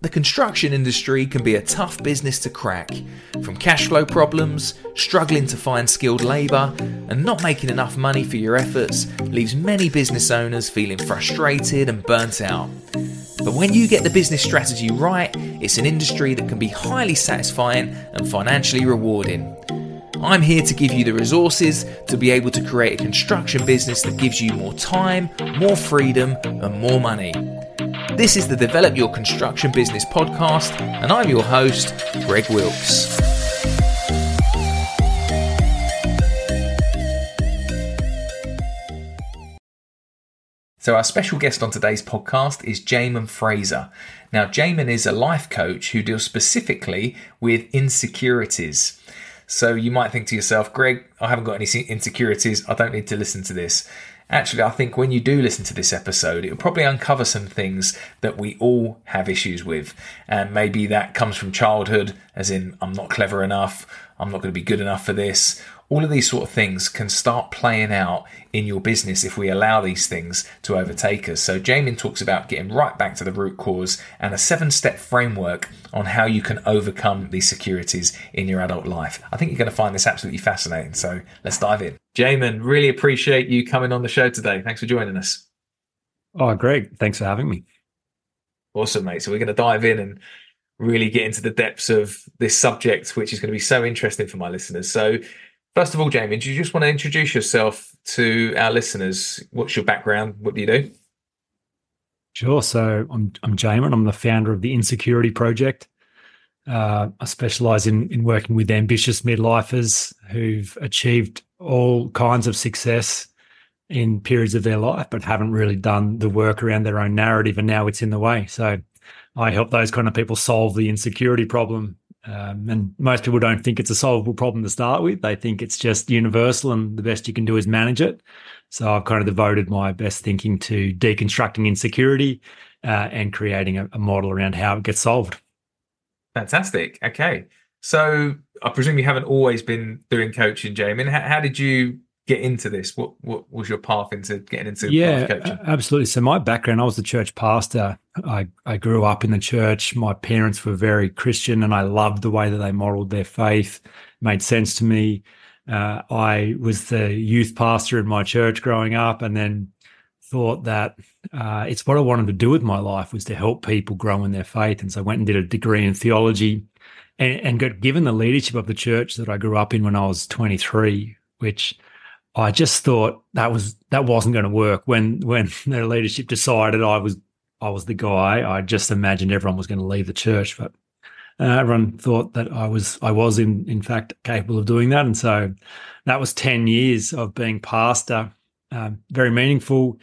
The construction industry can be a tough business to crack. From cash flow problems, struggling to find skilled labour, and not making enough money for your efforts leaves many business owners feeling frustrated and burnt out. But when you get the business strategy right, it's an industry that can be highly satisfying and financially rewarding. I'm here to give you the resources to be able to create a construction business that gives you more time, more freedom, and more money. This is the Develop Your Construction Business podcast, and I'm your host, Greg Wilkes. So our special guest on today's podcast is Jamin Fraser. Now, Jamin is a life coach who deals specifically with insecurities. So you might think to yourself, Greg, I haven't got any insecurities. I don't need to listen to this. Actually, I think when you do listen to this episode, it'll probably uncover some things that we all have issues with. And maybe that comes from childhood, as in, I'm not clever enough, I'm not going to be good enough for this. All of these sort of things can start playing out in your business if we allow these things to overtake us. So Jamin talks about getting right back to the root cause and a 7-step framework on how you can overcome these securities in your adult life. I think you're going to find this absolutely fascinating. So let's dive in. Jamin, really appreciate you coming on the show today. Thanks for joining us. Oh, Greg, thanks for having me. Awesome, mate. So we're going to dive in and really get into the depths of this subject, which is going to be so interesting for my listeners. So first of all, Jamin, do you just want to introduce yourself to our listeners? What's your background? What do you do? Sure. So I'm Jamin. I'm the founder of the Insecurity Project. I specialize in working with ambitious midlifers who've achieved all kinds of success in periods of their life, but haven't really done the work around their own narrative, and now it's in the way. So I help those kind of people solve the insecurity problem. And most people don't think it's a solvable problem to start with. They think it's just universal and the best you can do is manage it. So I've kind of devoted my best thinking to deconstructing insecurity and creating a model around how it gets solved. Fantastic. Okay. So I presume you haven't always been doing coaching, Jamin. How did you get into this? What was your path into getting into life coaching? Absolutely. So my background, I was the church pastor. I grew up in the church. My parents were very Christian and I loved the way that they modeled their faith. It made sense to me. I was the youth pastor in my church growing up, and then thought that it's what I wanted to do with my life, was to help people grow in their faith. And so I went and did a degree in theology and got given the leadership of the church that I grew up in when I was 23, which I just thought that wasn't going to work. When the leadership decided I was the guy, I just imagined everyone was going to leave the church. But everyone thought that I was in fact capable of doing that. And so that was 10 years of being pastor, very meaningful.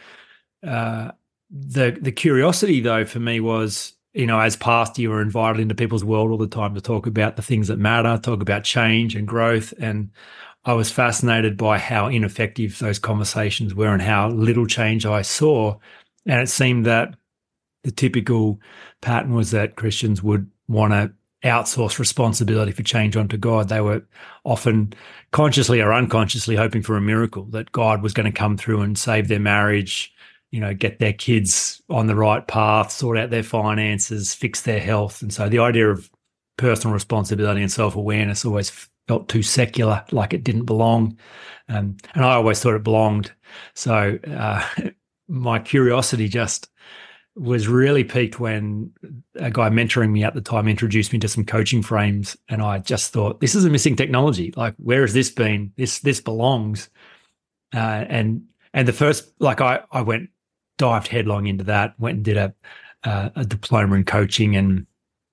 The curiosity though for me was, as pastor, you were invited into people's world all the time to talk about the things that matter, talk about change and growth. And I was fascinated by how ineffective those conversations were and how little change I saw. And it seemed that the typical pattern was that Christians would want to outsource responsibility for change onto God. They were often consciously or unconsciously hoping for a miracle, that God was going to come through and save their marriage, get their kids on the right path, sort out their finances, fix their health. And so the idea of personal responsibility and self-awareness always felt too secular, like it didn't belong. And I always thought it belonged. So my curiosity just was really piqued when a guy mentoring me at the time introduced me to some coaching frames. And I just thought, this is a missing technology. Like, where has this been? This belongs. And the first, I dived headlong into that, went and did a diploma in coaching and,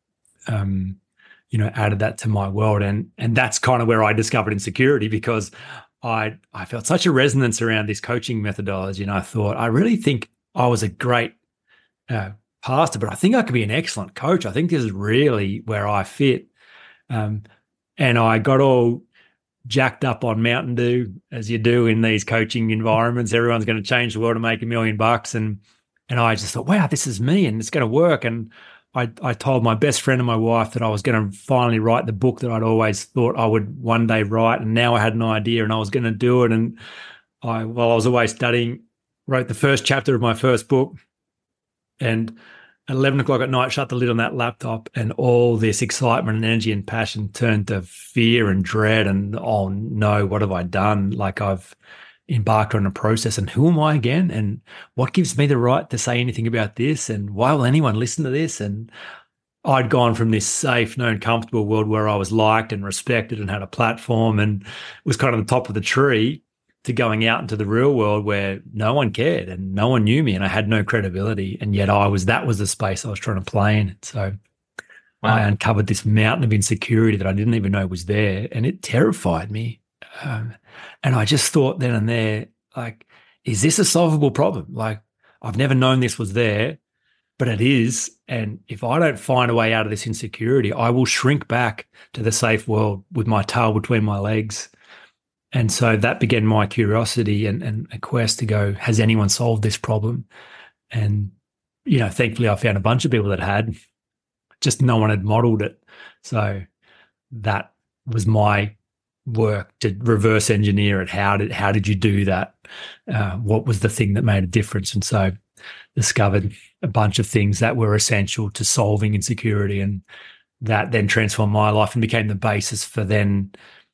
added that to my world. And that's kind of where I discovered insecurity, because I felt such a resonance around this coaching methodology. And I thought, I really think I was a great pastor, but I think I could be an excellent coach. I think this is really where I fit. And I got all jacked up on Mountain Dew, as you do in these coaching environments. Everyone's going to change the world and make $1 million. And I just thought, wow, this is me and it's going to work. And I told my best friend and my wife that I was going to finally write the book that I'd always thought I would one day write. And now I had an idea and I was going to do it. And while I was away studying, wrote the first chapter of my first book. And 11 o'clock at night, shut the lid on that laptop, and all this excitement and energy and passion turned to fear and dread. And, oh no, what have I done? Like, I've embarked on a process, and who am I again? And what gives me the right to say anything about this? And why will anyone listen to this? And I'd gone from this safe, known, comfortable world where I was liked and respected and had a platform and was kind of the top of the tree, to going out into the real world where no one cared and no one knew me and I had no credibility. And yet that was the space I was trying to play in. So I uncovered this mountain of insecurity that I didn't even know was there, and it terrified me. And I just thought then and there, like, is this a solvable problem? Like, I've never known this was there, but it is. And if I don't find a way out of this insecurity, I will shrink back to the safe world with my tail between my legs. And so that began my curiosity and a quest to go, has anyone solved this problem? And, thankfully I found a bunch of people that had, just no one had modeled it. So that was my work, to reverse engineer it. How did you do that? What was the thing that made a difference? And so discovered a bunch of things that were essential to solving insecurity, and that then transformed my life and became the basis for then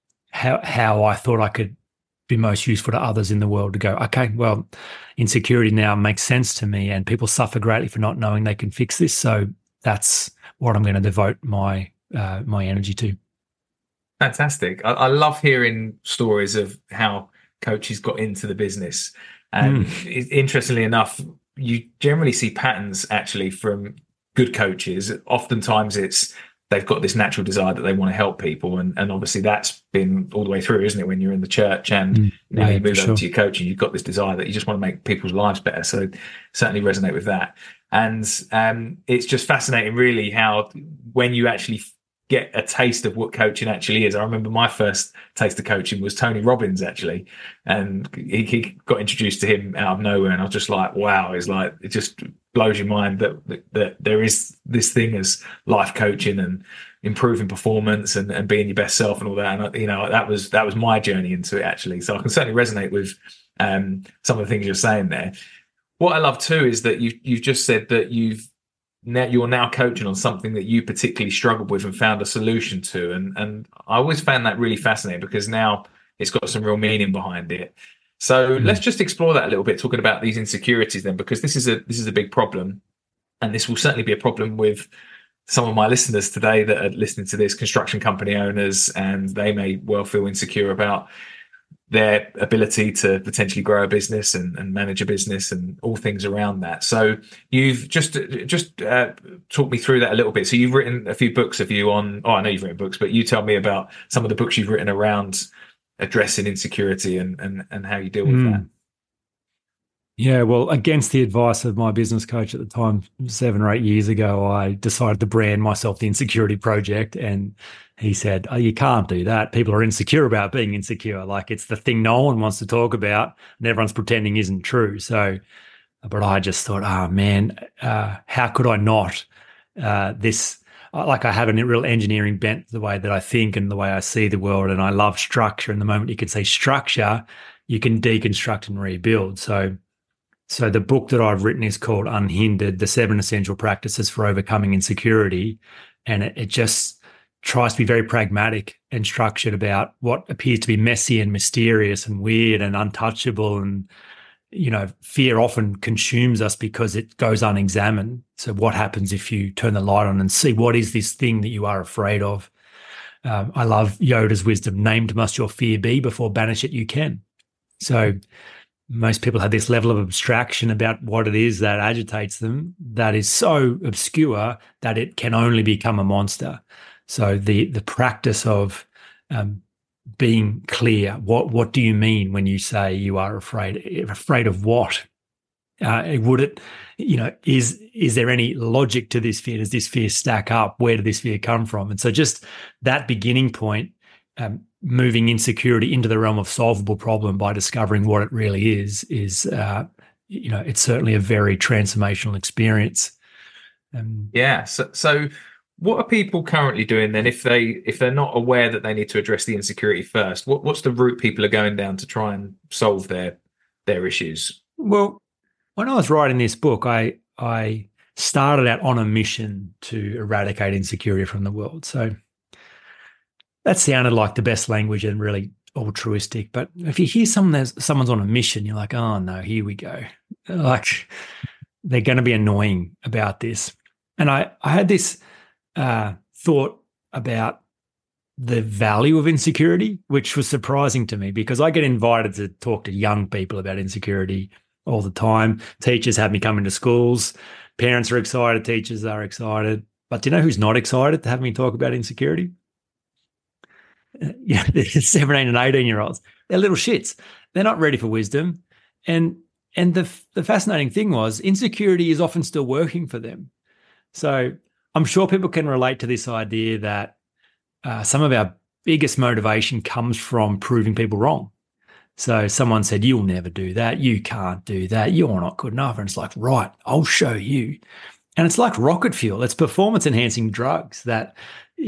how I thought I could be most useful to others in the world, to go, okay, well, insecurity now makes sense to me, and people suffer greatly for not knowing they can fix this. So that's what I'm going to devote my energy to. Fantastic. I love hearing stories of how coaches got into the business. And interestingly enough, you generally see patterns actually from good coaches. Oftentimes they've got this natural desire that they want to help people. And obviously that's been all the way through, isn't it? When you're in the church and now you move over to your coaching, you've got this desire that you just want to make people's lives better. So certainly resonate with that. And it's just fascinating really how when you actually get a taste of what coaching actually is. I remember my first taste of coaching was Tony Robbins, actually. And he got introduced to him out of nowhere. And I was just like, wow, it just blows your mind that there is this thing as life coaching and improving performance and being your best self and all that. And, that was my journey into it, actually. So I can certainly resonate with some of the things you're saying there. What I love too is that you've just said that you're now coaching on something that you particularly struggled with and found a solution to. And I always found that really fascinating because now it's got some real meaning behind it. So let's just explore that a little bit, talking about these insecurities then, because this is a big problem. And this will certainly be a problem with some of my listeners today that are listening to this, construction company owners, and they may well feel insecure about their ability to potentially grow a business and manage a business and all things around that. So you've just talk me through that a little bit. So you've written a few books I know you've written books, but you tell me about some of the books you've written around addressing insecurity and how you deal with that. Yeah, well, against the advice of my business coach at the time, 7 or 8 years ago, I decided to brand myself the Insecurity Project. And he said, oh, you can't do that. People are insecure about being insecure. Like, it's the thing no one wants to talk about and everyone's pretending isn't true. So, but I just thought, how could I not? I have a real engineering bent the way that I think and the way I see the world. And I love structure. And the moment you can say structure, you can deconstruct and rebuild. So the book that I've written is called Unhindered, The 7 Essential Practices for Overcoming Insecurity. And it just tries to be very pragmatic and structured about what appears to be messy and mysterious and weird and untouchable. And, fear often consumes us because it goes unexamined. So what happens if you turn the light on and see what is this thing that you are afraid of? I love Yoda's wisdom, named must your fear be, before banish it you can. So most people have this level of abstraction about what it is that agitates them that is so obscure that it can only become a monster. So the practice of being clear, what do you mean when you say you are afraid? Afraid of what? Would it, is there any logic to this fear? Does this fear stack up? Where did this fear come from? And so just that beginning point, moving insecurity into the realm of solvable problem by discovering what it really is it's certainly a very transformational experience. So what are people currently doing then if they're not aware that they need to address the insecurity first? What's the route people are going down to try and solve their issues? Well, when I was writing this book, I started out on a mission to eradicate insecurity from the world. So that sounded like the best language and really altruistic. But if you hear someone's on a mission, you're like, oh no, here we go. Like they're going to be annoying about this. And I had this thought about the value of insecurity, which was surprising to me because I get invited to talk to young people about insecurity all the time. Teachers have me come into schools. Parents are excited. Teachers are excited. But do you know who's not excited to have me talk about insecurity? Yeah, the 17 and 18-year-olds. They're little shits. They're not ready for wisdom. And the fascinating thing was insecurity is often still working for them. So I'm sure people can relate to this idea that some of our biggest motivation comes from proving people wrong. So someone said, you'll never do that. You can't do that. You're not good enough. And it's like, right, I'll show you. And it's like rocket fuel. It's performance enhancing drugs that,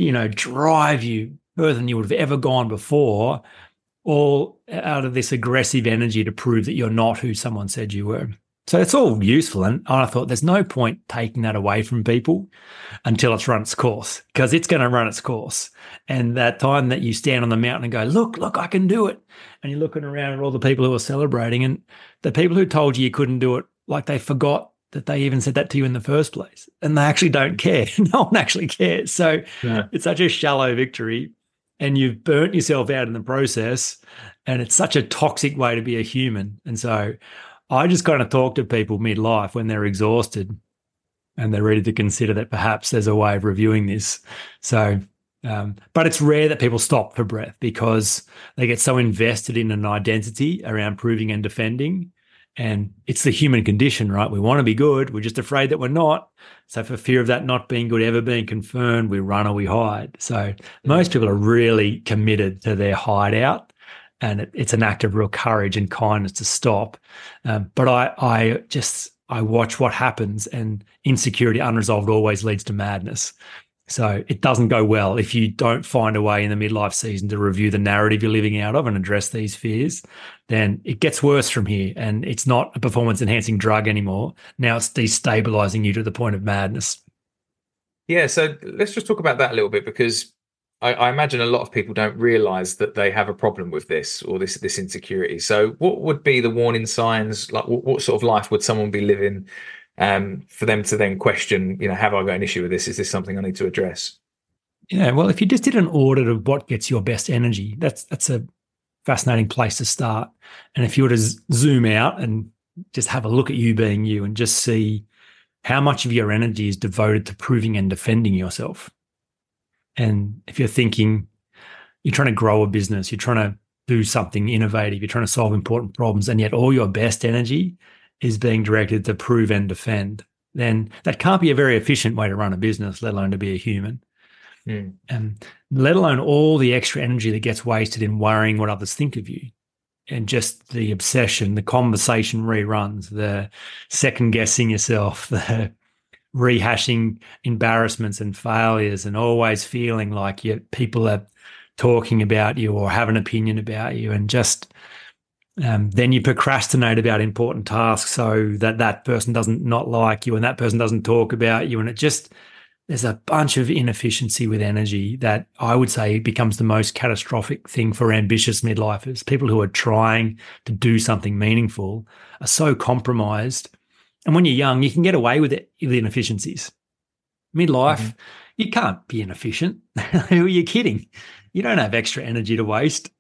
drive you further than you would have ever gone before, all out of this aggressive energy to prove that you're not who someone said you were. So it's all useful. And I thought there's no point taking that away from people until it's run its course, because it's going to run its course. And that time that you stand on the mountain and go, look, I can do it. And you're looking around at all the people who are celebrating, and the people who told you couldn't do it, like they forgot that they even said that to you in the first place. And they actually don't care. No one actually cares. So It's such a shallow victory, and you've burnt yourself out in the process. And it's such a toxic way to be a human. And so I just kind of talk to people midlife when they're exhausted and they're ready to consider that perhaps there's a way of reviewing this. So, but it's rare that people stop for breath because they get so invested in an identity around proving and defending. And it's the human condition, right? We want to be good. We're just afraid that we're not. So for fear of that not being good ever being confirmed, we run or we hide. So most people are really committed to their hideout. And it's an act of real courage and kindness to stop. But I watch what happens, and insecurity unresolved always leads to madness. So it doesn't go well if you don't find a way in the midlife season to review the narrative you're living out of and address these fears. Then it gets worse from here, and it's not a performance-enhancing drug anymore. Now it's destabilizing you to the point of madness. Yeah, so let's just talk about that a little bit, because I imagine a lot of people don't realize that they have a problem with this or this insecurity. So what would be the warning signs? Like what sort of life would someone be living for them to then question, have I got an issue with this? Is this something I need to address? Yeah, well, if you just did an audit of what gets your best energy, that's a fascinating place to start. And if you were to zoom out and just have a look at you being you and just see how much of your energy is devoted to proving and defending yourself. And if you're thinking you're trying to grow a business, you're trying to do something innovative, you're trying to solve important problems, and yet all your best energy is being directed to prove and defend, then that can't be a very efficient way to run a business, let alone to be a human. And let alone all the extra energy that gets wasted in worrying what others think of you. And just the obsession, the conversation reruns, the second guessing yourself, the rehashing embarrassments and failures, and always feeling like people are talking about you or have an opinion about you, and just then you procrastinate about important tasks so that person doesn't not like you and that person doesn't talk about you, and there's a bunch of inefficiency with energy that I would say becomes the most catastrophic thing for ambitious midlifers. People who are trying to do something meaningful are so compromised. And when you're young, you can get away with it, the inefficiencies. Midlife, you can't be inefficient. Who are you kidding? You don't have extra energy to waste.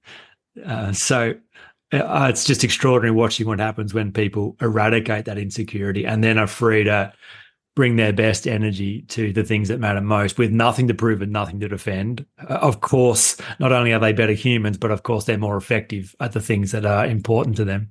So it's just extraordinary watching what happens when people eradicate that insecurity and then are free to bring their best energy to the things that matter most with nothing to prove and nothing to defend. Of course, not only are they better humans, but of course they're more effective at the things that are important to them.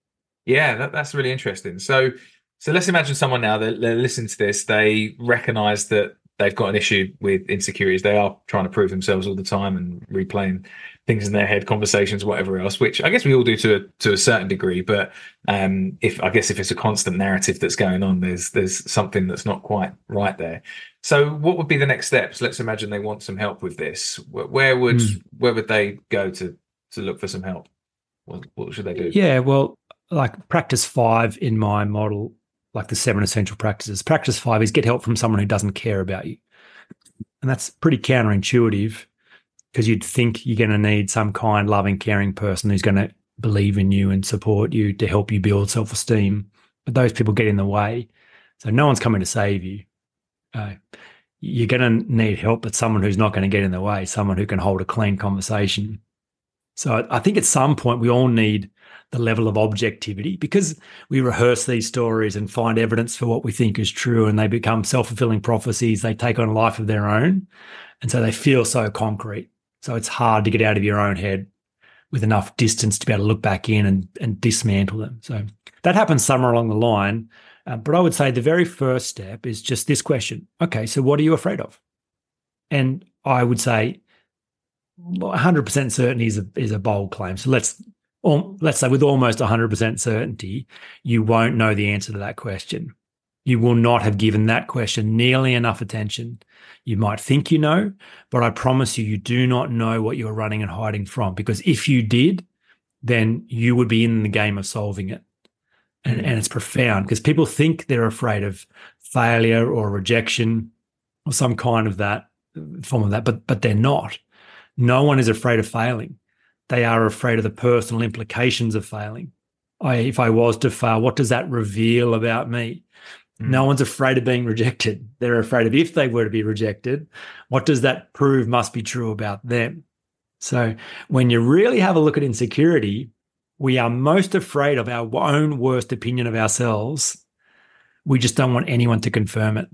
Yeah, that's really interesting. So let's imagine someone now that they're listening to this, they recognize that they've got an issue with insecurities. They are trying to prove themselves all the time and replaying things in their head, conversations, whatever else, which I guess we all do to a certain degree. But if it's a constant narrative that's going on, there's something that's not quite right there. So what would be the next steps? Let's imagine they want some help with this. Where would they go to look for some help? What should they do? Yeah, well, like practice 5 in my model, like the 7 essential practices. Practice 5 is get help from someone who doesn't care about you. And that's pretty counterintuitive because you'd think you're going to need some kind, loving, caring person who's going to believe in you and support you to help you build self-esteem. But those people get in the way. So no one's coming to save you. You're going to need help, but someone who's not going to get in the way, someone who can hold a clean conversation. So I think at some point we all need the level of objectivity because we rehearse these stories and find evidence for what we think is true, and they become self-fulfilling prophecies. They take on a life of their own. And so they feel so concrete. So it's hard to get out of your own head with enough distance to be able to look back in and dismantle them. So that happens somewhere along the line. But I would say the very first step is just this question. Okay, so what are you afraid of? And I would say 100% certainty is a bold claim. So let's say with almost 100% certainty, you won't know the answer to that question. You will not have given that question nearly enough attention. You might think you know, but I promise you, you do not know what you're running and hiding from, because if you did, then you would be in the game of solving it. And it's profound because people think they're afraid of failure or rejection or some kind of that form of that, but they're not. No one is afraid of failing. They are afraid of the personal implications of failing. If I was to fail, what does that reveal about me? No one's afraid of being rejected. They're afraid of if they were to be rejected, what does that prove must be true about them? So when you really have a look at insecurity, we are most afraid of our own worst opinion of ourselves. We just don't want anyone to confirm it.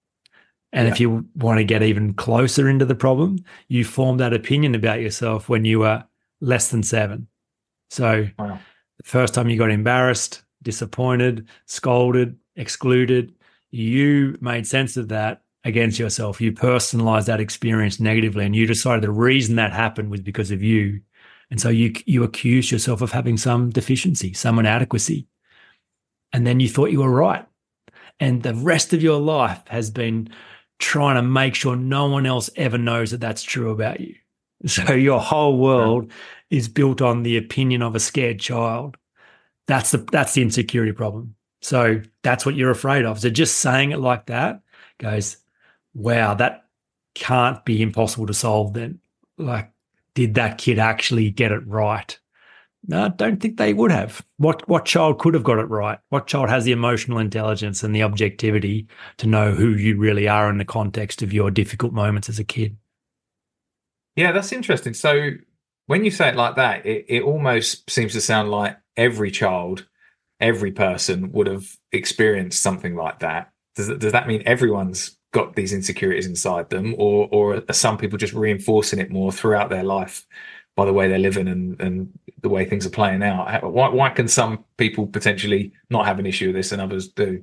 And if you want to get even closer into the problem, you formed that opinion about yourself when you were less than 7. So the first time you got embarrassed, disappointed, scolded, excluded, you made sense of that against yourself. You personalized that experience negatively, and you decided the reason that happened was because of you. And so you accused yourself of having some deficiency, some inadequacy. And then you thought you were right. And the rest of your life has been trying to make sure no one else ever knows that that's true about you. So your whole world is built on the opinion of a scared child. That's the insecurity problem. So that's what you're afraid of. So just saying it like that goes, wow, that can't be impossible to solve then. Like, did that kid actually get it right? No, I don't think they would have. What child could have got it right? What child has the emotional intelligence and the objectivity to know who you really are in the context of your difficult moments as a kid? Yeah, that's interesting. So when you say it like that, it almost seems to sound like every child, every person would have experienced something like that. Does that mean everyone's got these insecurities inside them, or are some people just reinforcing it more throughout their life by the way they're living and the way things are playing out? Why can some people potentially not have an issue with this and others do?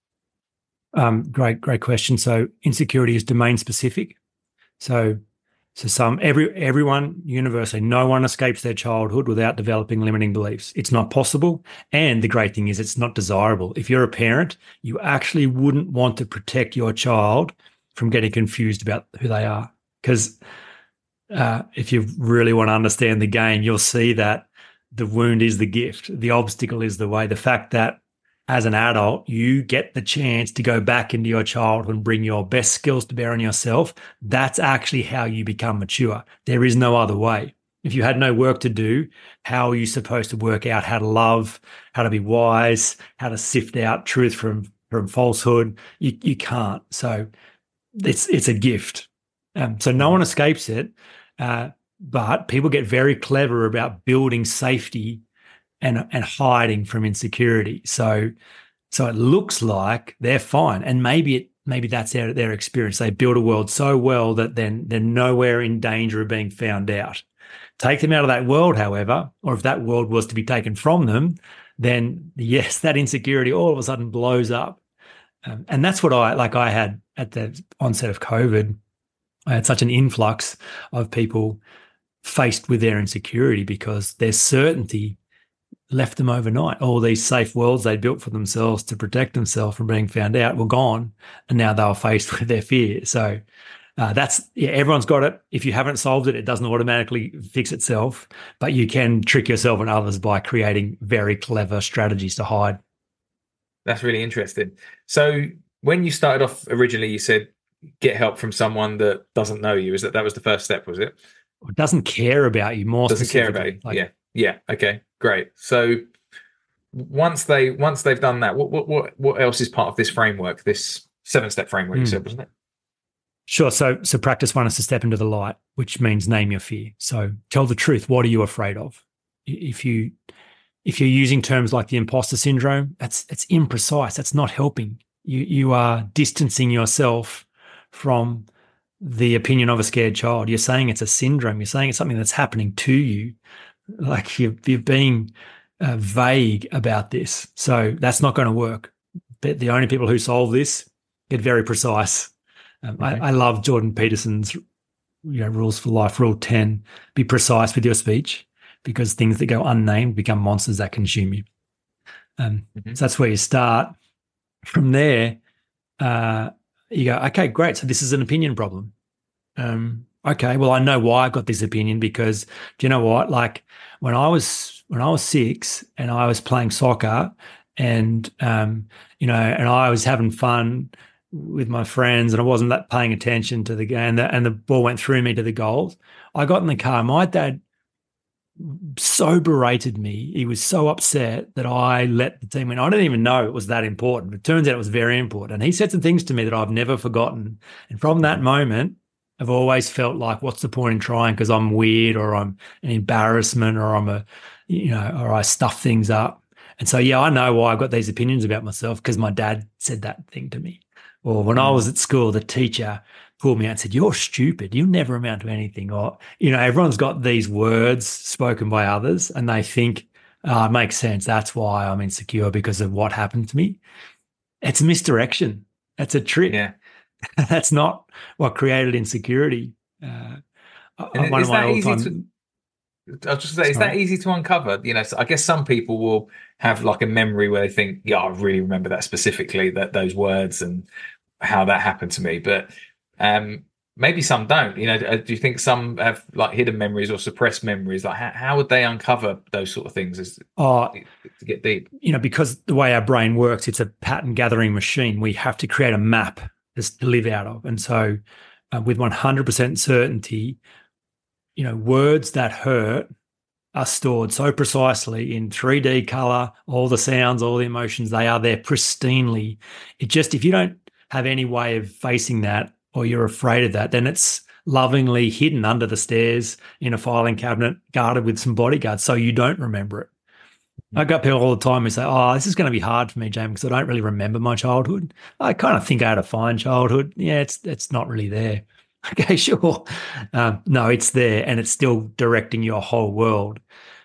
Great question. So insecurity is domain specific. So everyone universally, no one escapes their childhood without developing limiting beliefs. It's not possible. And the great thing is it's not desirable. If you're a parent, you actually wouldn't want to protect your child from getting confused about who they are. Because if you really want to understand the game, you'll see that the wound is the gift. The obstacle is the way. The fact that as an adult, you get the chance to go back into your childhood and bring your best skills to bear on yourself. That's actually how you become mature. There is no other way. If you had no work to do, how are you supposed to work out how to love, how to be wise, how to sift out truth from falsehood? You can't. So it's a gift. So no one escapes it, but people get very clever about building safety and hiding from insecurity. So it looks like they're fine, and maybe that's their experience. They build a world so well that then they're nowhere in danger of being found out. Take them out of that world, however, or if that world was to be taken from them, then yes, that insecurity all of a sudden blows up. And that's what I had at the onset of COVID. I had such an influx of people faced with their insecurity because their certainty left them overnight. All these safe worlds they built for themselves to protect themselves from being found out were gone, and now they were faced with their fear. So everyone's got it. If you haven't solved it, it doesn't automatically fix itself, but you can trick yourself and others by creating very clever strategies to hide. That's really interesting. So when you started off originally, you said get help from someone that doesn't know you. Is that was the first step, was it? It doesn't care about you more Doesn't care about specifically. you. Yeah. Yeah. Okay. Great. So once they've done that, what else is part of this framework? This 7-step framework you said, wasn't it? Sure. So practice one is to step into the light, which means name your fear. So tell the truth. What are you afraid of? If you're using terms like the imposter syndrome, that's imprecise. That's not helping. You are distancing yourself from the opinion of a scared child. You're saying it's a syndrome. You're saying it's something that's happening to you. Like you're being vague about this. So that's not going to work. But the only people who solve this get very precise. I love Jordan Peterson's rules for life. Rule 10: be precise with your speech, because things that go unnamed become monsters that consume you. So that's where you start. From there, you go, okay, great. So this is an opinion problem. Okay, well, I know why I've got this opinion, because do you know what? Like when I was 6 and I was playing soccer, and and I was having fun with my friends, and I wasn't paying attention to the game, and the ball went through me to the goals. I got in the car. My dad so berated me. He was so upset that I let the team win. I didn't even know it was that important. It turns out it was very important. And he said some things to me that I've never forgotten. And from that moment, I've always felt like, what's the point in trying? Because I'm weird, or I'm an embarrassment, or or I stuff things up. And so, I know why I've got these opinions about myself, because my dad said that thing to me. Or when I was at school, the teacher pulled me out and said, you're stupid. You'll never amount to anything. Or, everyone's got these words spoken by others, and they think, it makes sense. That's why I'm insecure, because of what happened to me. It's misdirection. That's a trick. Yeah. That's not what created insecurity. I was just say, is that easy to uncover? So I guess some people will have like a memory where they think, yeah, I really remember that specifically, those words and how that happened to me. But maybe some don't. Do you think some have like hidden memories or suppressed memories? Like how would they uncover those sort of things to get deep? Because the way our brain works, it's a pattern gathering machine. We have to create a map to live out of. And so with 100% certainty, words that hurt are stored so precisely in 3D color, all the sounds, all the emotions, they are there pristinely. If you don't have any way of facing that, or you're afraid of that, then it's lovingly hidden under the stairs in a filing cabinet, guarded with some bodyguards, so you don't remember it. I got people all the time who say, oh, this is going to be hard for me, James, because I don't really remember my childhood. I kind of think I had a fine childhood. Yeah, it's not really there. Okay, sure. No, it's there, and it's still directing your whole world.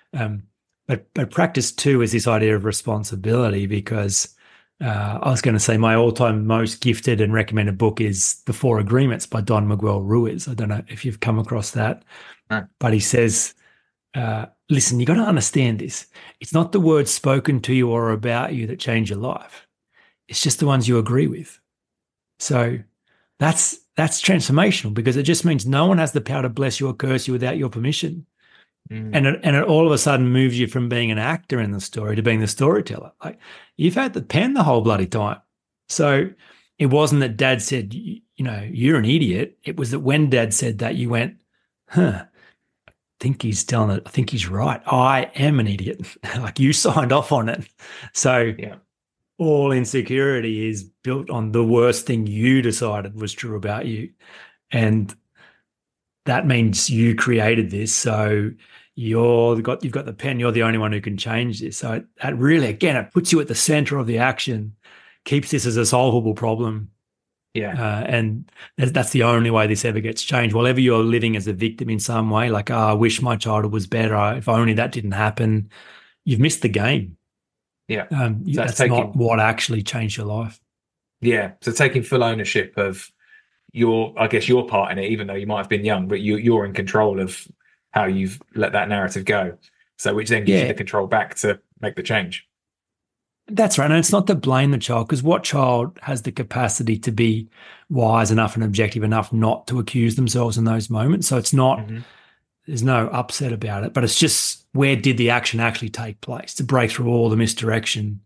But practice 2 is this idea of responsibility, because I was going to say my all-time most gifted and recommended book is The 4 Agreements by Don Miguel Ruiz. I don't know if you've come across that, but he says, listen, you got to understand this. It's not the words spoken to you or about you that change your life. It's just the ones you agree with. So that's transformational, because it just means no one has the power to bless you or curse you without your permission. And it all of a sudden moves you from being an actor in the story to being the storyteller. Like, you've had the pen the whole bloody time. So it wasn't that Dad said, you're an idiot. It was that when Dad said that, you went, I think he's telling it. I think he's right. I am an idiot. Like, you signed off on it. So all insecurity is built on the worst thing you decided was true about you. And that means you created this. So you've got the pen. You're the only one who can change this. So that really, again, it puts you at the center of the action, keeps this as a solvable problem. Yeah. And that's the only way this ever gets changed. Whenever you're living as a victim in some way, like, I wish my childhood was better, if only that didn't happen, you've missed the game. Yeah. That's not what actually changed your life. Yeah. So taking full ownership of your part in it, even though you might have been young, but you're in control of how you've let that narrative go. So which then gives you the control back to make the change. That's right. And it's not to blame the child, because what child has the capacity to be wise enough and objective enough not to accuse themselves in those moments? So it's not, there's no upset about it, but it's just, where did the action actually take place to break through all the misdirection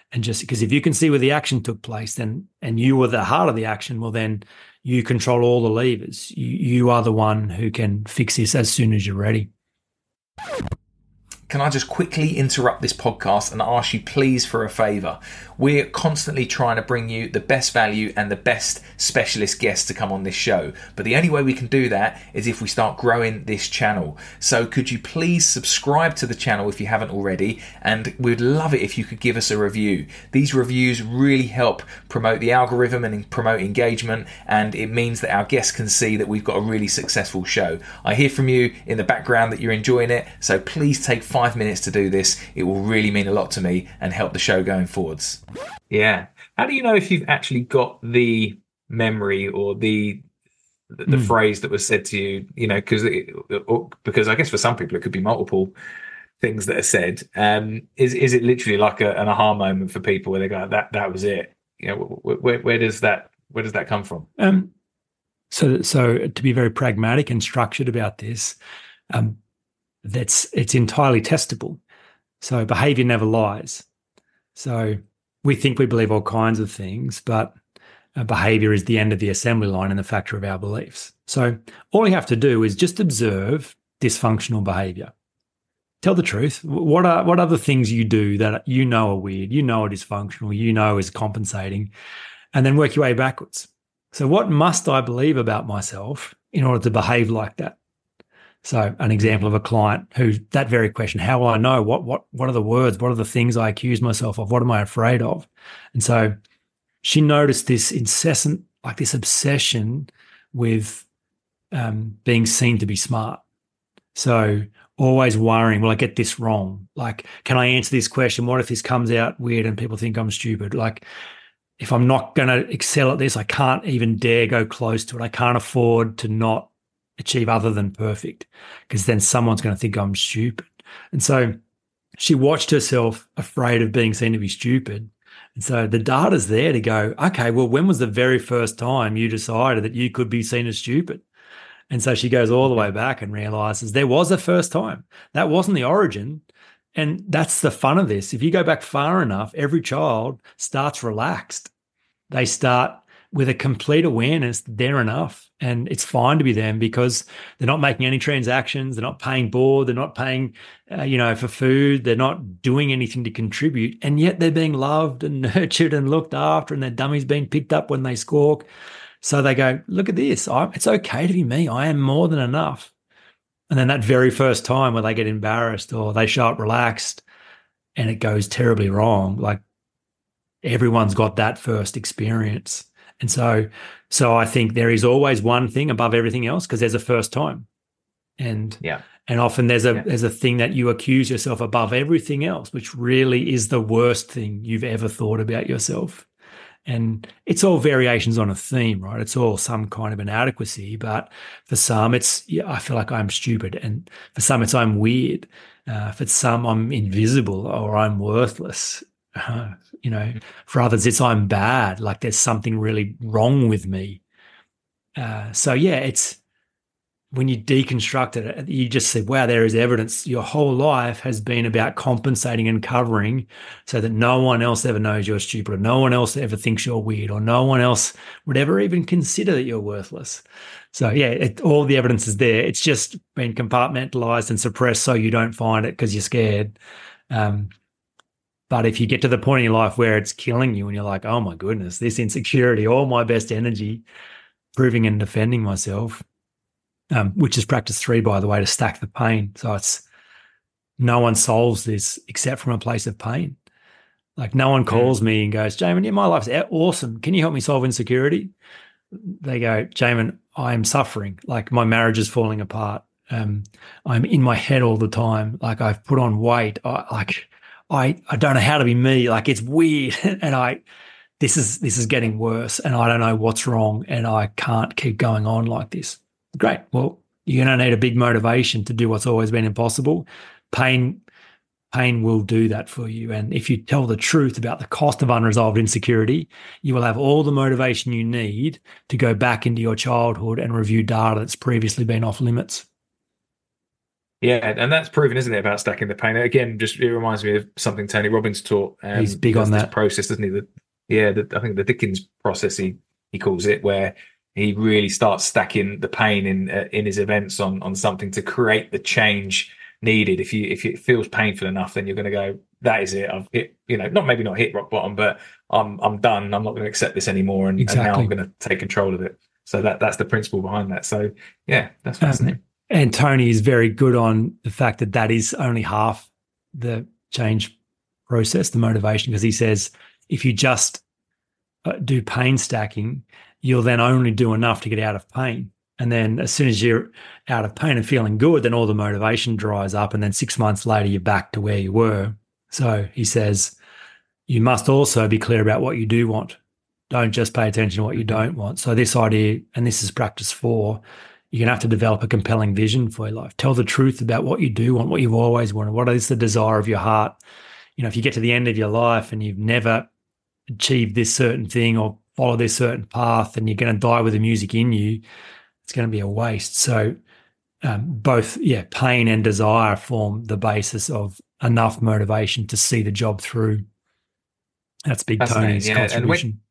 And just because if you can see where the action took place, then and you were the heart of the action, well, then you control all the levers. You are the one who can fix this as soon as you're ready. Can I just quickly interrupt this podcast and ask you please for a favour? We're constantly trying to bring you the best value and the best specialist guests to come on this show. But the only way we can do that is if we start growing this channel. So could you please subscribe to the channel if you haven't already? And we'd love it if you could give us a review. These reviews really help promote the algorithm and promote engagement. And it means that our guests can see that we've got a really successful show. I hear from you in the background that you're enjoying it. So please take 5 minutes to do this. It will really mean a lot to me and help the show going forwards. Yeah. How do you know if you've actually got the memory or the phrase that was said to you? You know, because I guess for some people it could be multiple things that are said. Is it literally like an aha moment for people where they go, that was it? You know, where does that come from? So to be very pragmatic and structured about this, it's entirely testable. So behavior never lies. So we think we believe all kinds of things, but behavior is the end of the assembly line and the factor of our beliefs. So all you have to do is just observe dysfunctional behavior. Tell the truth. What are the things you do that you know are weird, you know are dysfunctional, you know is compensating, and then work your way backwards. So what must I believe about myself in order to behave like that? So an example of a client who that very question, how will I know? What are the words? What are the things I accuse myself of? What am I afraid of? And so she noticed this incessant, like this obsession with being seen to be smart. So always worrying, will I get this wrong? Like, can I answer this question? What if this comes out weird and people think I'm stupid? Like, if I'm not going to excel at this, I can't even dare go close to it. I can't afford to not achieve other than perfect, because then someone's going to think I'm stupid. And so she watched herself afraid of being seen to be stupid. And so the data's there to go, okay, well, when was the very first time you decided that you could be seen as stupid? And so she goes all the way back and realizes there was a first time. That wasn't the origin. And that's the fun of this. If you go back far enough, every child starts relaxed. They start with a complete awareness they're enough, and it's fine to be them because they're not making any transactions, they're not paying board, they're not paying, for food, they're not doing anything to contribute, and yet they're being loved and nurtured and looked after, and their dummy's being picked up when they squawk. So they go, look at this, it's okay to be me, I am more than enough. And then that very first time where they get embarrassed or they show up relaxed and it goes terribly wrong, like everyone's got that first experience. And so I think there is always one thing above everything else because there's a first time. And often there's a thing that you accuse yourself above everything else, which really is the worst thing you've ever thought about yourself. And it's all variations on a theme, right? It's all some kind of inadequacy. But for some, it's, I feel like I'm stupid. And for some, it's I'm weird. For some, I'm invisible or I'm worthless. For others, it's I'm bad, like there's something really wrong with me. It's when you deconstruct it, you just say, wow, there is evidence. Your whole life has been about compensating and covering so that no one else ever knows you're stupid, or no one else ever thinks you're weird, or no one else would ever even consider that you're worthless. So all the evidence is there. It's just been compartmentalized and suppressed so you don't find it because you're scared. But if you get to the point in your life where it's killing you and you're like, oh my goodness, this insecurity, all my best energy, proving and defending myself, which is practice 3, by the way, to stack the pain. So it's no one solves this except from a place of pain. Like no one calls me and goes, Jamin, my life's awesome. Can you help me solve insecurity? They go, Jamin, I'm suffering. Like my marriage is falling apart. I'm in my head all the time. Like I've put on weight. I don't know how to be me. Like it's weird. And this is getting worse and I don't know what's wrong and I can't keep going on like this. Great. Well, you're going to need a big motivation to do what's always been impossible. Pain will do that for you. And if you tell the truth about the cost of unresolved insecurity, you will have all the motivation you need to go back into your childhood and review data that's previously been off limits. Yeah, and that's proven, isn't it, about stacking the pain? Again, just it reminds me of something Tony Robbins taught. He's He big on does this that. process, doesn't he? I think the Dickens process he calls it, where he really starts stacking the pain in his events on something to create the change needed. If it feels painful enough, then you're going to go, that is it. I've hit, not hit rock bottom, but I'm done. I'm not going to accept this anymore, and now I'm Exactly. going to take control of it. So that's the principle behind that. So yeah, that's Um, fascinating. and Tony is very good on the fact that that is only half the change process, the motivation, because he says if you just do pain stacking, you'll then only do enough to get out of pain. And then as soon as you're out of pain and feeling good, then all the motivation dries up. And then 6 months later, you're back to where you were. So he says, you must also be clear about what you do want. Don't just pay attention to what you Mhm. don't want. So this idea, and this is practice 4, you're going to have to develop a compelling vision for your life. Tell the truth about what you do want, what you've always wanted. What is the desire of your heart? If you get to the end of your life and you've never achieved this certain thing or follow this certain path and you're going to die with the music in you, it's going to be a waste. So both, pain and desire form the basis of enough motivation to see the job through. That's Big Fascinating, Tony's yeah. And contribution.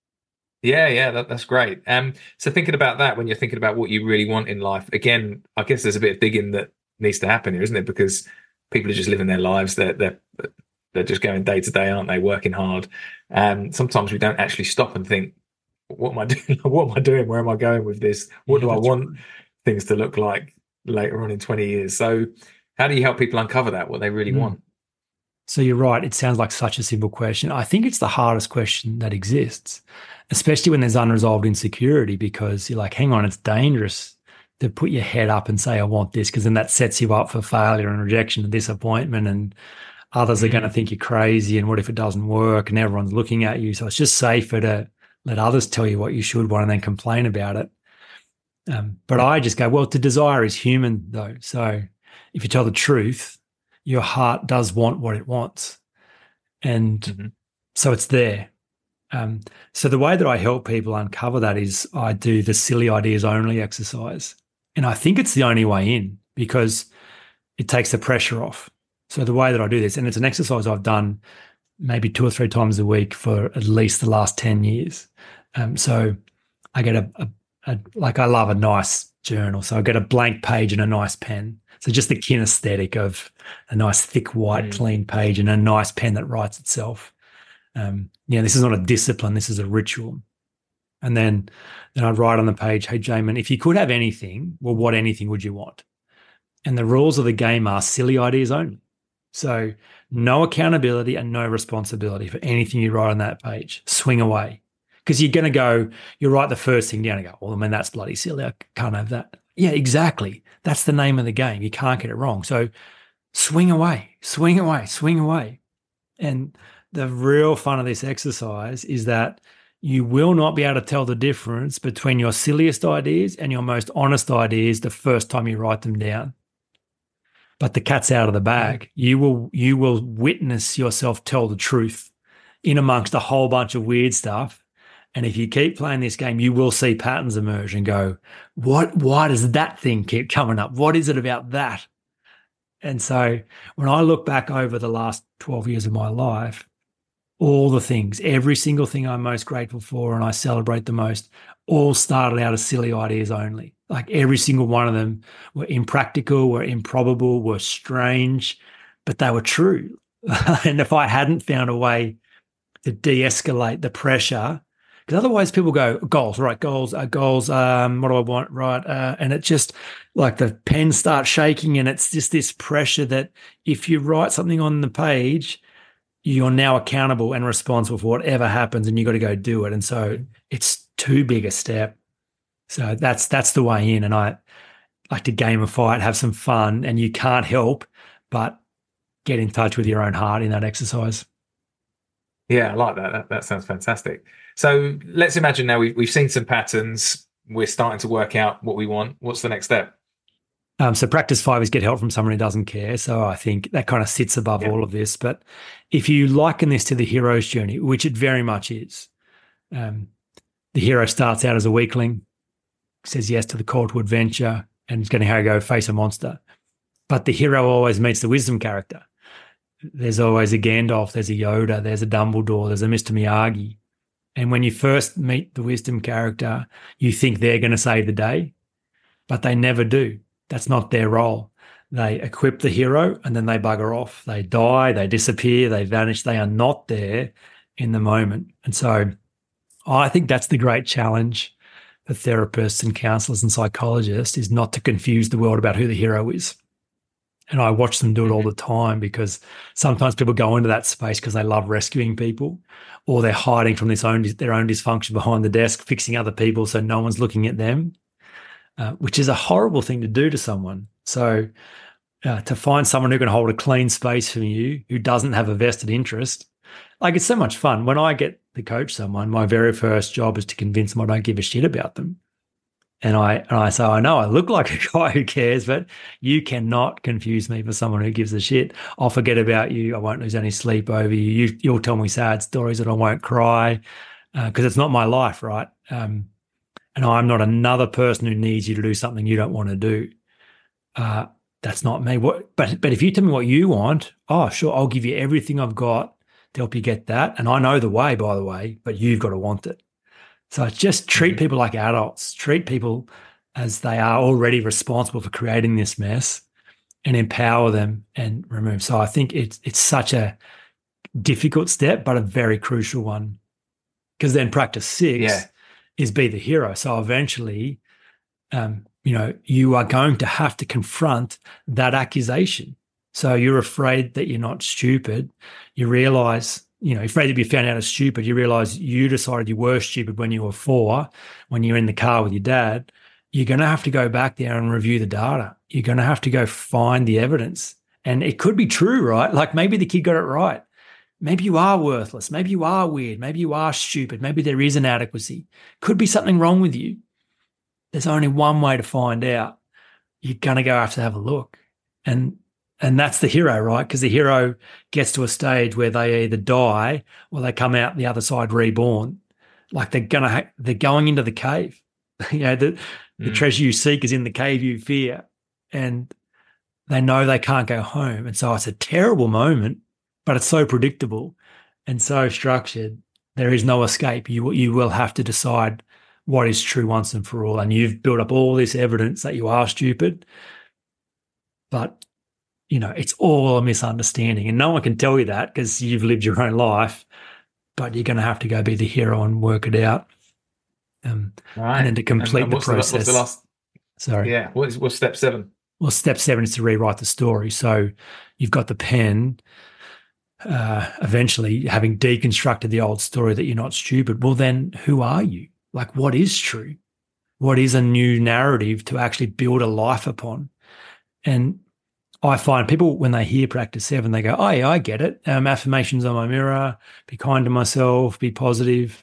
yeah, that's great. So thinking about that, when you're thinking about what you really want in life, again, I guess there's a bit of digging that needs to happen here, isn't it? Because people are just living their lives. They're just going day to day, aren't they? Working hard. Sometimes we don't actually stop and think, what am I doing? What am I doing? Where am I going with this? What Yeah, do I that's want right. things to look like later on in 20 years? So how do you help people uncover that, what they really Mm. want? So you're right. It sounds like such a simple question. I think it's the hardest question that exists, especially when there's unresolved insecurity, because you're like, hang on, it's dangerous to put your head up and say, I want this, because then that sets you up for failure and rejection and disappointment. And others are going to Mm, think you're crazy. And what if it doesn't work? And everyone's looking at you. So it's just safer to let others tell you what you should want and then complain about it. But I just go, well, the desire is human, though. So if you tell the truth, your heart does want what it wants. And mhm. so it's there. So the way that I help people uncover that is I do the silly ideas only exercise. And I think it's the only way in because it takes the pressure off. So the way that I do this, and it's an exercise I've done maybe 2 or 3 times a week for at least the last 10 years. So I get I love a nice journal. So I get a blank page and a nice pen. So just the kinesthetic of a nice thick white Mm. clean page and a nice pen that writes itself. This is not a discipline. This is a ritual. And then I'd write on the page, hey, Jamin, if you could have anything, well, what anything would you want? And the rules of the game are silly ideas only. So no accountability and no responsibility for anything you write on that page. Swing away. Because you're going to go, you write the first thing down and go, well, I mean, that's bloody silly. I can't have that. Yeah, exactly. That's the name of the game. You can't get it wrong. So swing away, swing away, swing away. And the real fun of this exercise is that you will not be able to tell the difference between your silliest ideas and your most honest ideas the first time you write them down. But the cat's out of the Mm. bag. You will witness yourself tell the truth in amongst a whole bunch of weird stuff. And if you keep playing this game, you will see patterns emerge and go, why does that thing keep coming up? What is it about that? And so when I look back over the last 12 years of my life, all the things, every single thing I'm most grateful for and I celebrate the most, all started out as silly ideas only. Like every single one of them were impractical, were improbable, were strange, but they were true. And if I hadn't found a way to de-escalate the pressure, because otherwise people go, goals, right? Goals, goals. What do I want? Right. And it just like the pen starts shaking and it's just this pressure that if you write something on the page, you're now accountable and responsible for whatever happens and you got to go do it. And so it's too big a step. So that's the way in. And I like to gamify it, have some fun, and you can't help but get in touch with your own heart in that exercise. Yeah, I like that. That sounds fantastic. So let's imagine now we've seen some patterns. We're starting to work out what we want. What's the next step? So practice 5 is get help from someone who doesn't care. So I think that kind of sits above Yeah. all of this. But if you liken this to the hero's journey, which it very much is, the hero starts out as a weakling, says yes to the call to adventure, and is going to go face a monster. But the hero always meets the wisdom character. There's always a Gandalf, there's a Yoda, there's a Dumbledore, there's a Mr. Miyagi. And when you first meet the wisdom character, you think they're going to save the day, but they never do. That's not their role. They equip the hero and then they bugger off. They die, they disappear, they vanish. They are not there in the moment. And so I think that's the great challenge for therapists and counselors and psychologists, is not to confuse the world about who the hero is. And I watch them do it all the time, because sometimes people go into that space because they love rescuing people, or they're hiding from their own dysfunction behind the desk, fixing other people so no one's looking at them, which is a horrible thing to do to someone. So to find someone who can hold a clean space from you, who doesn't have a vested interest, like, it's so much fun. When I get to coach someone, my very first job is to convince them I don't give a shit about them. And I say, I know I look like a guy who cares, but you cannot confuse me for someone who gives a shit. I'll forget about you. I won't lose any sleep over you. You'll tell me sad stories and I won't cry, because it's not my life, right? And I'm not another person who needs you to do something you don't want to do. That's not me. But if you tell me what you want, oh, sure, I'll give you everything I've got to help you get that. And I know the way, by the way, but you've got to want it. So just treat people like adults, treat people as they are already responsible for creating this mess, and empower them and remove. So I think it's such a difficult step, but a very crucial one, because then practice 6 is be the hero. So eventually, you are going to have to confront that accusation. So you're afraid that you're not stupid. You realize, you're afraid to be found out as stupid. You realize you decided you were stupid when you were 4, when you're in the car with your dad. You're going to have to go back there and review the data. You're going to have to go find the evidence. And it could be true, right? Like, maybe the kid got it right. Maybe you are worthless. Maybe you are weird. Maybe you are stupid. Maybe there is inadequacy. Could be something wrong with you. There's only one way to find out. You're going to go have to have a look. And that's the hero, right? Because the hero gets to a stage where they either die or they come out the other side reborn. Like, they're going into the cave. The treasure you seek is in the cave you fear. And they know they can't go home. And so it's a terrible moment, but it's so predictable and so structured. There is no escape. You will have to decide what is true once and for all. And you've built up all this evidence that you are stupid, but it's all a misunderstanding, and no one can tell you that because you've lived your own life, but you're going to have to go be the hero and work it out. Right. And then to complete the process. What's the last? Sorry. Yeah. What's step 7? Well, step 7 is to rewrite the story. So you've got the pen, eventually having deconstructed the old story that you're not stupid. Well, then who are you? Like, what is true? What is a new narrative to actually build a life upon? And I find people, when they hear practice 7, they go, oh, yeah, I get it. Affirmations on my mirror, be kind to myself, be positive.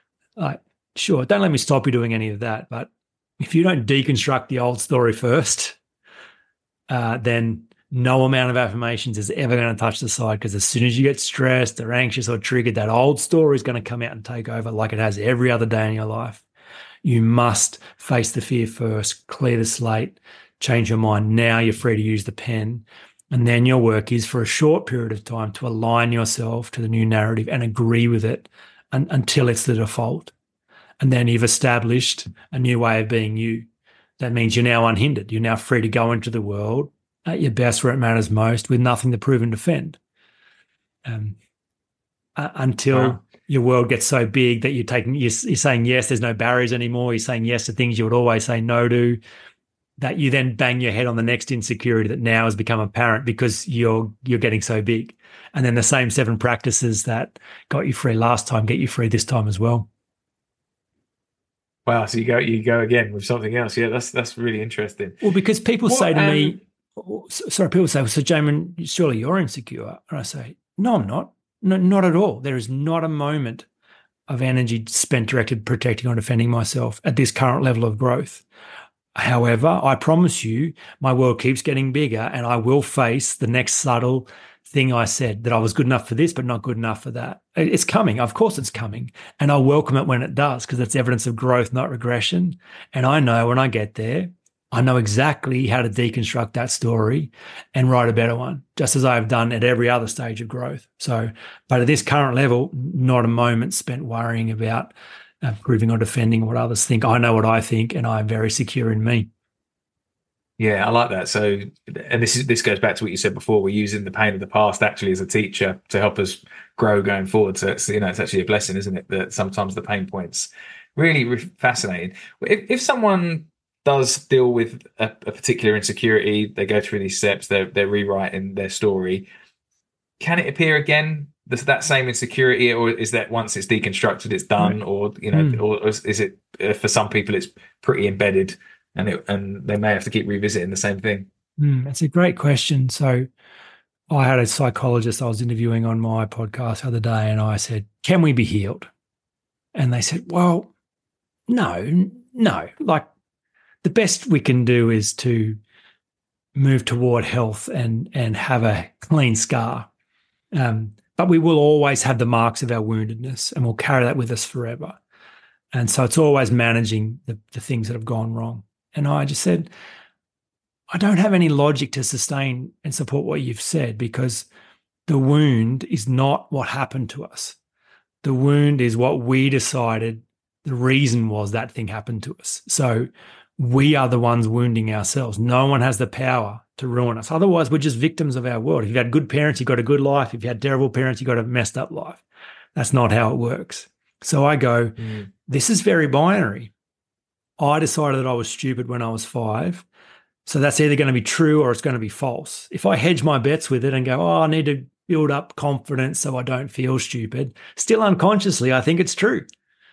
Sure, don't let me stop you doing any of that. But if you don't deconstruct the old story first, then no amount of affirmations is ever going to touch the side, because as soon as you get stressed or anxious or triggered, that old story is going to come out and take over like it has every other day in your life. You must face the fear first, clear the slate, change your mind. Now you're free to use the pen. And then your work is, for a short period of time, to align yourself to the new narrative and agree with it until it's the default. And then you've established a new way of being you. That means you're now unhindered. You're now free to go into the world at your best where it matters most, with nothing to prove and defend. Until your world gets so big that you're saying yes, there's no barriers anymore. You're saying yes to things you would always say no to, that you then bang your head on the next insecurity that now has become apparent because you're getting so big. And then the same 7 practices that got you free last time get you free this time as well. Wow, so you go again with something else. Yeah, that's really interesting. Well, because people say to me, well, so Jamin, surely you're insecure. And I say, no, I'm not. No, not at all. There is not a moment of energy spent directed protecting or defending myself at this current level of growth. However, I promise you, my world keeps getting bigger, and I will face the next subtle thing I said, that I was good enough for this, but not good enough for that. It's coming. Of course it's coming. And I'll welcome it when it does, because it's evidence of growth, not regression. And I know when I get there, I know exactly how to deconstruct that story and write a better one, just as I've done at every other stage of growth. So, but at this current level, not a moment spent worrying about proving or defending what others think. I know what I think, and I'm very secure in me. Yeah, I like that. So, and this goes back to what you said before. We're using the pain of the past actually as a teacher to help us grow going forward. So it's it's actually a blessing, isn't it? That sometimes the pain points really fascinating. If someone does deal with a particular insecurity, they go through these steps, they're rewriting their story. Can it appear again? That same insecurity, or is that once it's deconstructed, it's done, or or is it for some people it's pretty embedded? And they may have to keep revisiting the same thing. That's a great question. So I had a psychologist I was interviewing on my podcast the other day, and I said, "Can we be healed?" And they said, "Well, no. Like the best we can do is to move toward health and have a clean scar. But we will always have the marks of our woundedness, and we'll carry that with us forever. And so it's always managing the things that have gone wrong." And I just said, I don't have any logic to sustain and support what you've said, because the wound is not what happened to us. The wound is what we decided the reason was that thing happened to us. So we are the ones wounding ourselves. No one has the power to ruin us. Otherwise, we're just victims of our world. If you've had good parents, you've got a good life. If you had terrible parents, you've got a messed up life. That's not how it works. So I go, this is very binary. I decided that I was stupid when I was 5. So that's either going to be true or it's going to be false. If I hedge my bets with it and go, I need to build up confidence so I don't feel stupid, still unconsciously, I think it's true.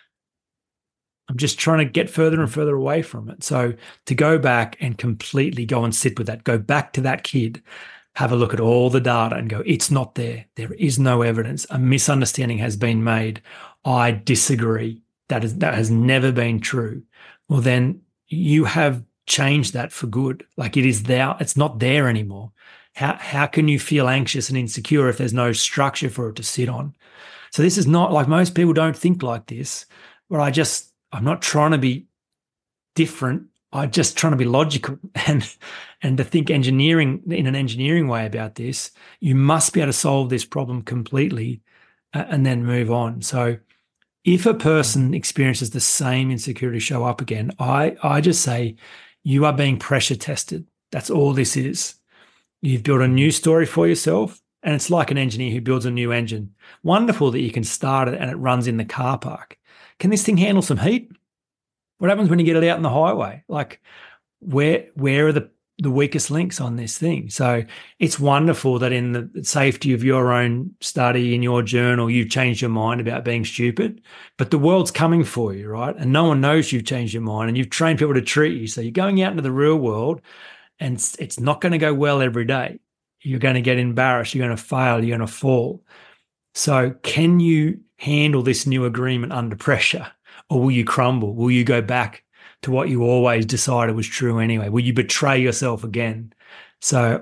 I'm just trying to get further and further away from it. So to go back and completely go and sit with that, go back to that kid, have a look at all the data and go, it's not there. There is no evidence. A misunderstanding has been made. I disagree. That has never been true. Well, then you have changed that for good. Like it is there. It's not there anymore. How can you feel anxious and insecure if there's no structure for it to sit on? So this is not like, most people don't think like this, but I'm not trying to be different. I'm just trying to be logical and to think engineering in an engineering way about this. You must be able to solve this problem completely and then move on. So if a person experiences the same insecurity show up again, I just say you are being pressure tested. That's all this is. You've built a new story for yourself, and it's like an engineer who builds a new engine. Wonderful that you can start it and it runs in the car park. Can this thing handle some heat? What happens when you get it out on the highway? Like where are the weakest links on this thing? So it's wonderful that in the safety of your own study, in your journal, you've changed your mind about being stupid, but the world's coming for you, right? And no one knows you've changed your mind, and you've trained people to treat you. So you're going out into the real world, and it's not going to go well every day. You're going to get embarrassed. You're going to fail. You're going to fall. So can you handle this new agreement under pressure, or will you crumble? Will you go back to what you always decided was true anyway? Will you betray yourself again? So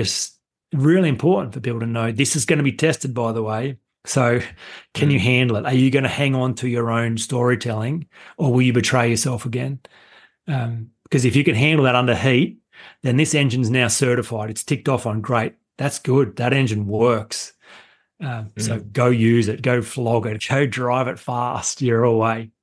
really important for people to know this is going to be tested, by the way. So can you handle it? Are you going to hang on to your own storytelling, or will you betray yourself again? Because if you can handle that under heat, then this engine's now certified. It's ticked off on great. That's good. That engine works. So go use it, go flog it, go drive it fast. You're away.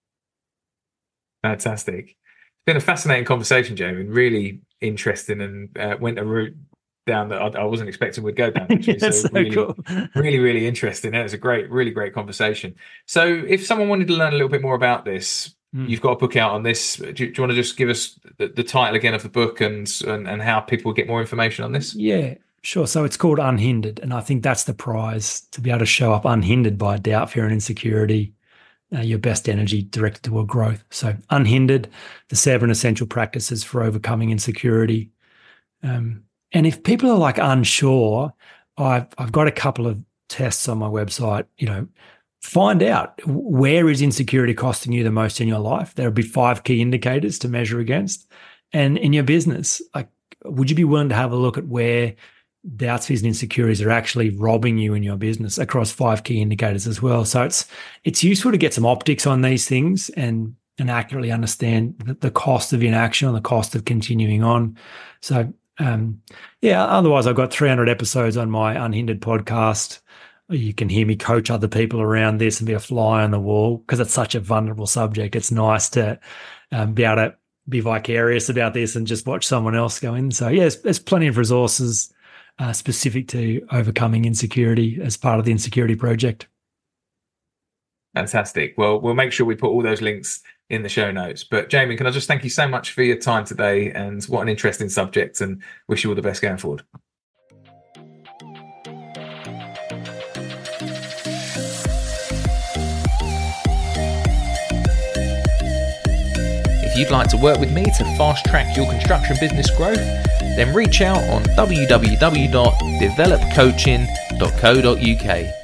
Fantastic. It's been a fascinating conversation, Jamie, and really interesting, and went a route down that I wasn't expecting would go down. Actually. So really, cool. really interesting. It was a really great conversation. So if someone wanted to learn a little bit more about this, you've got a book out on this. Do you want to just give us the title again of the book and how people get more information on this? Yeah, sure. So it's called Unhindered, and I think that's the prize, to be able to show up unhindered by doubt, fear, and insecurity. Your best energy directed toward growth. So Unhindered, the 7 essential practices for overcoming insecurity. And if people are like unsure, I've got a couple of tests on my website. Find out, where is insecurity costing you the most in your life. There'll be 5 key indicators to measure against. And in your business, like, would you be willing to have a look at where doubts, fears, and insecurities are actually robbing you in your business across 5 key indicators as well? So it's useful to get some optics on these things and and accurately understand the cost of inaction and the cost of continuing on. So, otherwise I've got 300 episodes on my Unhindered podcast. You can hear me coach other people around this and be a fly on the wall because it's such a vulnerable subject. It's nice to be able to be vicarious about this and just watch someone else go in. So, there's plenty of resources specific to overcoming insecurity as part of the Insecurity Project. Fantastic. Well, we'll make sure we put all those links in the show notes. But Jamie, can I just thank you so much for your time today, and what an interesting subject, and wish you all the best going forward. If you'd like to work with me to fast track your construction business growth, then reach out on www.developcoaching.co.uk.